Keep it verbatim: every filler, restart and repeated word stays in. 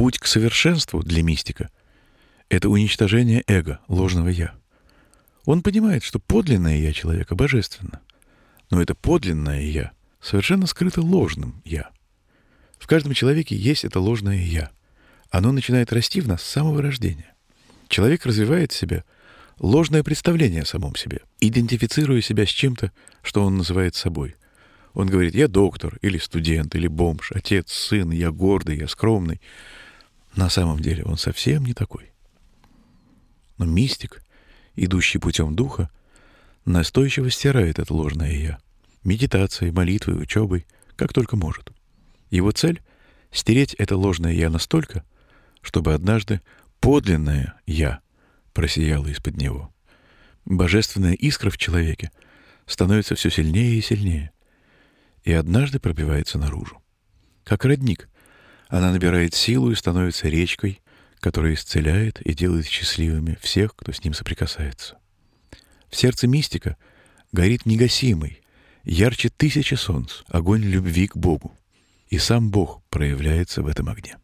Путь к совершенству для мистика — это уничтожение эго, ложного «я». Он понимает, что подлинное «я» человека божественно, но это подлинное «я» совершенно скрыто ложным «я». В каждом человеке есть это ложное «я». Оно начинает расти в нас с самого рождения. Человек развивает в себе ложное представление о самом себе, идентифицируя себя с чем-то, что он называет собой. Он говорит: «Я доктор, или студент, или бомж, отец, сын, я гордый, я скромный». На самом деле он совсем не такой. Но мистик, идущий путем духа, настойчиво стирает это ложное «я» медитацией, молитвой, учебой, как только может. Его цель — стереть это ложное «я» настолько, чтобы однажды подлинное «я» просияло из-под него. Божественная искра в человеке становится все сильнее и сильнее, и однажды пробивается наружу. Как родник, она набирает силу и становится речкой, которая исцеляет и делает счастливыми всех, кто с ним соприкасается. В сердце мистика горит негасимый, ярче тысячи солнц, огонь любви к Богу, и сам Бог проявляется в этом огне.